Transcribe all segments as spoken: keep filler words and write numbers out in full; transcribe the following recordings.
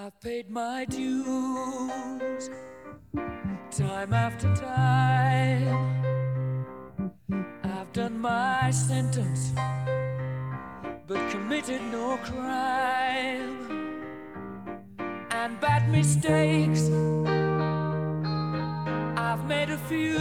I've paid my dues time after time. I've done my sentence but committed no crime. And bad mistakes I've made a few.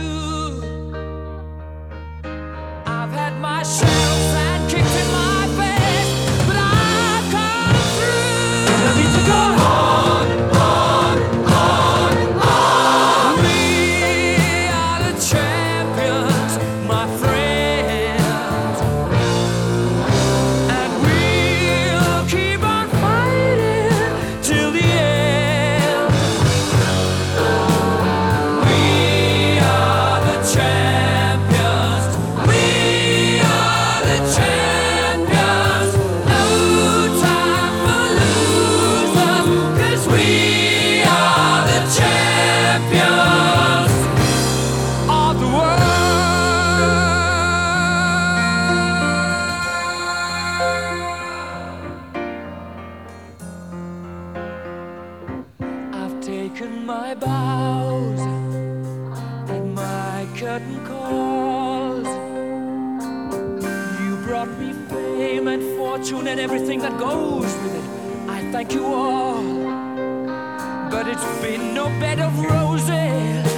I've had my shells and kicked in my face, but I've come through. I need to go on, on, on, on. We are the champions, my friends, and we'll keep on fighting till the end. We are the champions. We are the champions. No time for losers, 'cause we are the champions of the world. I've taken my bows and my curtain calls. You brought me fame and fortune and everything that goes with it. I thank you all, but it's been no bed of roses.